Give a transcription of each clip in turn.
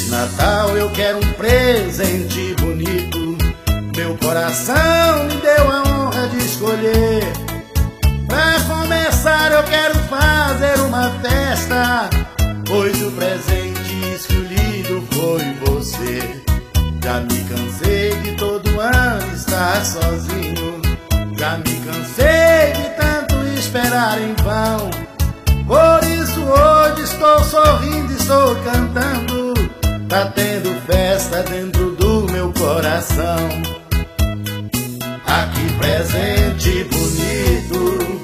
Natal eu quero um presente bonito. Meu coração me deu a honra de escolher. Pra começar eu quero fazer uma festa, pois o presente escolhido foi você. Já me cansei de todo ano estar sozinho. Já me cansei de tanto esperar em vão. Por isso hoje estou sorrindo, estou cantando. Tá tendo festa dentro do meu coração. Ah, que presente bonito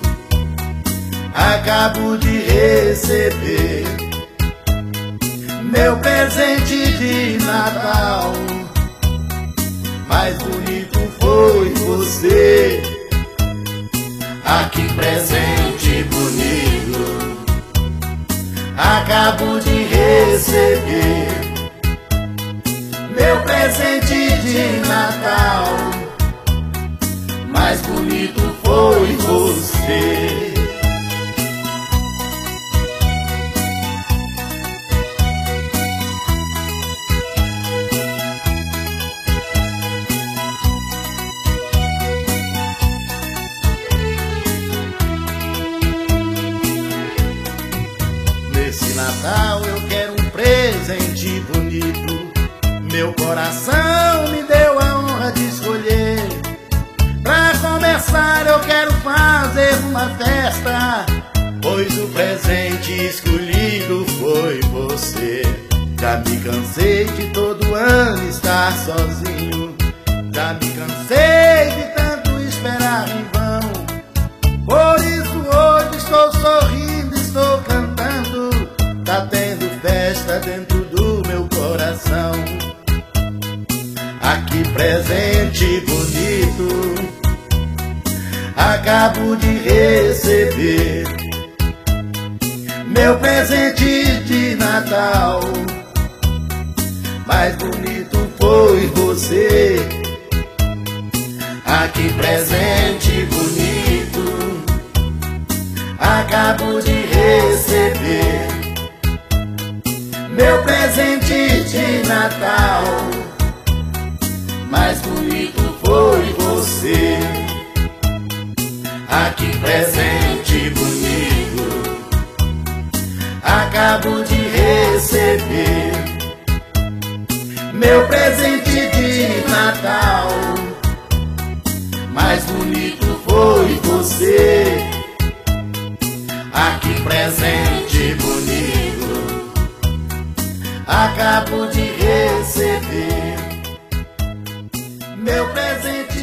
acabo de receber. Meu presente de Natal mais bonito foi você. Ah, que presente bonito acabo de receber. Meu presente de Natal mais bonito foi você. Nesse Natal eu quero um presente bonito. Meu coração me deu a honra de escolher. Pra começar eu quero fazer uma festa, pois o presente escolhido foi você. Já me cansei de todo ano estar sozinho. Já me cansei de tanto esperar em vão. Por isso hoje estou sorrindo, estou cantando. Tá tendo festa dentro do meu coração. Ah, que presente bonito acabo de receber. Meu presente de Natal mais bonito foi você. Ah, que presente bonito acabo de receber. Meu presente de Natal mais bonito foi você. Ah, que presente bonito acabo de receber. Meu presente de Natal mais bonito foi você. Ah, que presente bonito acabo de receber. Meu presente